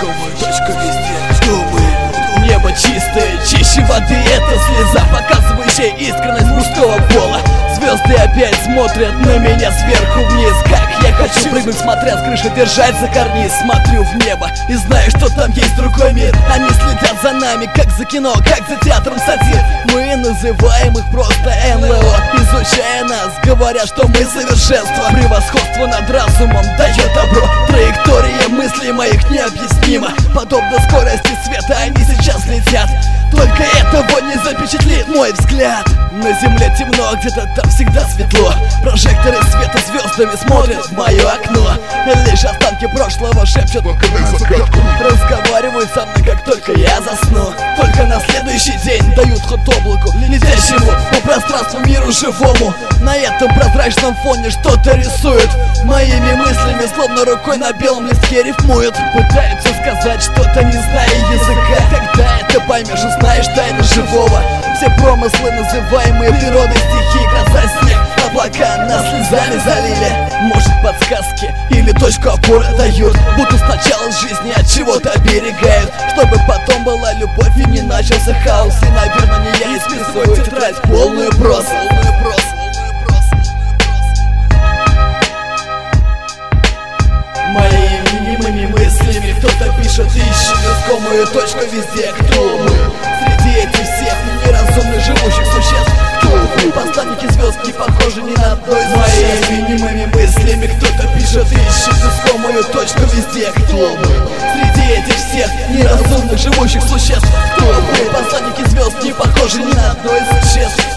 искомая точка везде, кто мы. Небо чистое, чище воды, это слеза, показывающая искренность мужского пола. Звезды опять смотрят на меня сверху вниз, как я хочу прыгнуть, смотря с крыши, держать за карниз. Смотрю в небо и знаю, что там есть другой мир. Они следят за нами, как за кино, как за театром сатир. Мы называем их просто НЛО, изучая нас, говорят, что мы совершенство. Превосходство над разумом дает добро. Траектория мыслей моих необъяснима. Подобно скорости света они сейчас летят. Только этого не запечатлит мой взгляд. На земле темно, где-то там всегда светло. Прожекторы света звездами смотрят в мое окно. Лишь останки прошлого шепчут, разговаривают со мной, как только я засну. Только на следующий день дают ход облаку, летящему по пространству миру живому. На этом прозрачном фоне что-то рисует. Моими мыслями, словно рукой на белом листке рифмуют. Пытаются сказать что-то, не зная языка. Когда это поймешь, узнаешь тайны живого. Все промыслы, называемые природой стихии, гроза, снег, облака нас слезами залили. Может, подсказки или точку опоры дают, будто сначала жизни от чего-то оберегают, чтобы потом была любовь и не начался хаос. И, наверное, не я исписываю тетрадь полную прозу. Моими немыми мыслями кто-то пишет, ищет искомую точку везде. Кто мы? Среди этих всех неразумных живущих существ. Кто мы? Посланники звезд не похожи ни на одно из моими немыми мыслями кто-то пишет, ищет искомую точку везде. Кто мы? Среди этих всех неразумных живущих существ. Кто мы? Посланники звезд не похожи ни на одно из существ.